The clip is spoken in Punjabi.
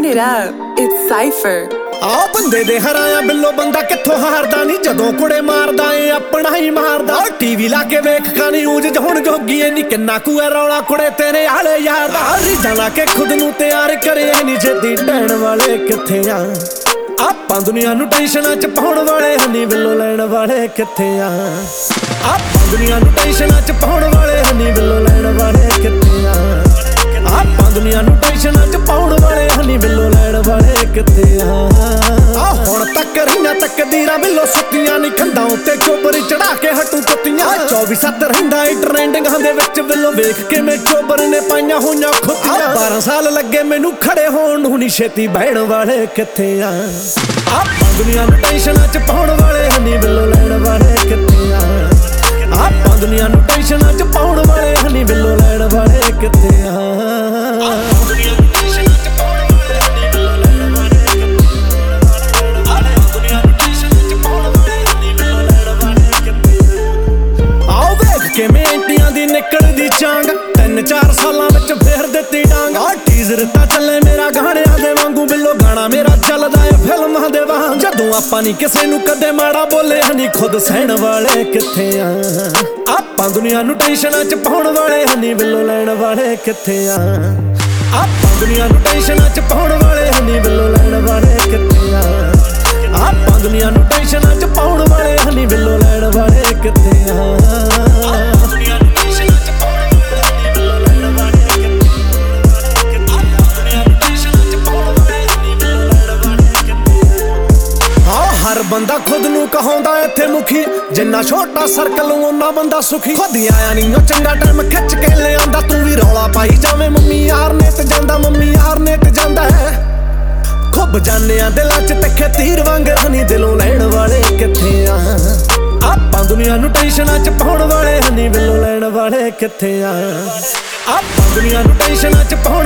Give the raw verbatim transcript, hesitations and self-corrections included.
Turn it up, it's Cypher. ਆ ਬੰਦੇ ਦੇ ਹਰਾਇਆ ਬਿੱਲੋ ਬੰਦਾ ਕਿੱਥੋਂ ਹਾਰਦਾ ਨਹੀਂ ਜਦੋਂ ਕੁੜੇ ਮਾਰਦਾ ਏ ਆਪਣਾ ਹੀ ਮਾਰਦਾ ਟੀਵੀ ਲਾ ਕੇ ਵੇਖ ਕਾਨੀ ਊਜ ਹੁਣ ਜੋਗੀ ਏ ਨੀ ਕਿੰਨਾ ਕੁ ਐ ਰੌਲਾ ਕੁੜੇ ਤੇਰੇ ਆਲੇ ਯਾਰ ਦਾ ਰੀਜਾਂ ਲਾ ਕੇ ਖੁਦ ਨੂੰ ਤਿਆਰ ਕਰੇ ਨੀ ਛੇਤੀ ਢਹਿਣ ਵਾਲੇ ਕਿੱਥੇ ਆ ਆਪਾਂ ਦੁਨੀਆ ਨੂੰ ਟੈਨਸ਼ਨਾਂ ਚ ਪਾਉਣ ਵਾਲੇ ਹਨੀ ਬਿੱਲੋ ਲੈਣ ਵਾਲੇ ਕਿੱਥੇ ਆ ਆਪਾਂ ਦੁਨੀਆ ਨੂੰ ਟੈਨਸ਼ਨਾਂ ਚ ਪਾਉਣ ਵਾਲੇ ਹਨੀ ਬਿੱਲੋ ਲੈਣ ਵਾਲੇ ਕਿੱਥੇ ਆ ਆਪਾਂ ਦੁਨੀਆ ਨੂੰ ਟੈਨਸ਼ਨਾਂ ਚ ਪਾਉਣ ਵਾਲੇ ਹਨੀ ਬਿੱਲੋ ਲੈਣ ਵਾਲੇ ਕਿੱਥੇ ਆ ਆ ਹੁਣ ਤੱਕ ਰਹੀਆਂ ਤਕਦੀਰਾਂ ਬਿੱਲੋ ਸੁੱਤੀਆਂ ਨੀ ਖੰਡਾਂ ਉੱਤੇ ਚੋਬਰ ਚੜਾ ਕੇ ਹਟੂ ਕੁੱਤੀਆਂ ਚੌਵੀ ਸੱਤ ਰਹਿੰਦਾ ਏ ਟ੍ਰੈਂਡਿੰਗਾਂ ਦੇ ਵਿੱਚ ਬਿੱਲੋ ਵੇਖ ਕੇ ਮੈਂ ਚੋਬਰ ਨੇ ਪਾਈਆਂ ਹੋਈਆਂ ਖੁੱਤੀਆਂ ਬਾਰਾਂ ਸਾਲ ਲੱਗੇ ਮੈਨੂੰ ਖੜੇ ਹੋਣ ਨੂੰ ਨੀ ਛੇਤੀ ਬਹਿਣ ਵਾਲੇ ਕਿੱਥੇ ਆ ਆਪਾਂ ਦੁਨੀਆ ਨੂੰ ਟੈਨਸ਼ਨਾਂ ਚ ਪਾਉਣ ਵਾਲੇ ਹਨੀ ਬਿੱਲੋ ਲੈਣ ਵਾਲੇ ਕਿੱਥੇ ਆ ਆਪਾਂ ਦੁਨੀਆ ਨੂੰ ਟੈਨਸ਼ਨਾਂ ਚ ਪਾਉਣ ਵਾਲੇ ਹਨੀ ਬਿੱਲੋ ਲੈਣ ਵਾਲੇ ਕਿੱਥੇ ਆ ਆਪਾਂ ਦੁਨੀਆ ਨੂੰ ਟੈਨਸ਼ਨਾਂ ਚ ਪਾਉਣ ਵਾਲੇ ਹਨੀ ਬਿੱਲੋ ਲੈਣ ਵਾਲੇ ਆਪਾਂ ਦੁਨੀਆ ਨੂੰ ਟੈਨਸ਼ਨਾਂ ਚ ਪਾਉਣ ਵਾਲੇ ਹਨੀ ਬਿੱਲੋ ਲੈਣ ਵਾਲੇ ਕਿੱਥੇ ਆਓ ਵੇਖ ਕੇ ਮਿੰਟੀਆਂ ਦੀ ਨਿਕਲਦੀ ਚਾਂਗ ਤਿੰਨ ਚਾਰ ਸਾਲਾਂ ਵਿੱਚ ਫੇਰ ਦਿੱਤੀ ਡਾਂਗ ਆ ਟੀਜ਼ਰ ਤਾਂ ਚੱਲੇ ਮੇਰਾ ਗਾਣਿਆਂ ਦੇ ਵਾਂਗੂ ਬਿੱਲੋ ਗਾਣਾ ਮੇਰਾ ਚੱਲਦਾ ਏ ਫਿਲਮਾਂ ਦੇ ਵਾਂਗ ਜਦੋਂ ਆਪਾਂ ਨਹੀਂ ਕਿਸੇ ਨੂੰ ਕਦੇ ਮਾੜਾ ਬੋਲੇ ਹਨੀ ਖੁਦ ਸਹਿਣ ਵਾਲੇ ਕਿੱਥੇ ਆ ਆਪਾਂ ਦੁਨੀਆ ਨੂੰ ਟੈਨਸ਼ਨਾਂ ਚ ਪਾਉਣ ਵਾਲੇ ਹਨੀ ਬਿੱਲੋ ਲੈਣ ਵਾਲੇ ਕਿੱਥੇ ਆ ਆਪਾਂ ਦੁਨੀਆ ਨੂੰ ਟੈਨਸ਼ਨਾਂ ਚ ਪਾਉਣ ਵਾਲੇ ਹਨੀ ਬਿੱਲੋ ਲੈਣ ਵਾਲੇ ਕਿੱਥੇ ਆ ਆਪਾਂ ਦੁਨੀਆ ਨੂੰ ਟੈਨਸ਼ਨਾਂ ਚ ਪਾਉਣ ਵਾਲੇ ਹਨੀ ਬਿੱਲੋ ਲੈਣ ਵਾਲੇ ਕਿੱਥੇ ਆ ਆਪਾਂ ਦੁਨੀਆ ਨੂੰ ਟੈਨਸ਼ਨਾਂ ਚ ਪਾਉਣ ਵਾਲੇ ਹਨੀ ਬਿੱਲੋ ਲੈਣ ਵਾਲੇ ਕਿੱਥੇ ਆਪਾਂ ਦੁਨੀਆ ਨੂੰ ਟੈਨਸ਼ਨਾਂ ਚ ਪਾਉਣ ਵਾਲੇ ਹਨੀ ਬਿੱਲੋ ਲੈਣ ਵਾਲੇ ਕਿੱਥੇ ਆ ਹਰ ਬੰਦਾ ਖੁਦ ਨੂੰ ਕਹਾਉਂਦਾ ਇੱਥੇ ਮੁਖੀ ਜਿੰਨਾ ਛੋਟਾ ਸਰਕਲ ਉਹਨਾਂ ਬੰਦਾ ਸੁਖੀ ਖੁਦ ਆਇਆ ਨਹੀਂ ਉਹ ਚੰਗਾ ਟਾਈਮ ਖਿੱਚ ਕੇ ਲਿਆਂਦਾ ਤੂੰ ਵੀ ਰੌਲਾ ਪਾਈ ਜਾਵੇਂ ਮੰਮੀ ਯਾਰ ਨੇ ਤੇ ਜਾਂਦਾ ਮੰਮੀ ਯਾਰ ਨੇ ਤੇ ਜਾਂਦਾ ਹੈ ਖੁੱਬ ਜਾਨਿਆਂ ਦਿਲਾਂ ਚ ਤਿੱਖੇ ਤੀਰ ਵਾਂਗ ਹਨੀ ਦਿਲੋਂ ਲੈਣ ਵਾਲੇ ਕਿੱਥੇ ਆ ਆਪਾਂ ਦੁਨੀਆ ਨੂੰ ਟੈਨਸ਼ਨਾਂ ਚ ਪਾਉਣ ਵਾਲੇ ਹਨੀ ਬਿੱਲੋ ਲੈਣ ਵਾਲੇ ਕਿੱਥੇ ਆ ਆਪਾਂ ਦੁਨੀਆ ਨੂੰ ਟੈਨਸ਼ਨਾਂ ਚ ਪਾਉਣ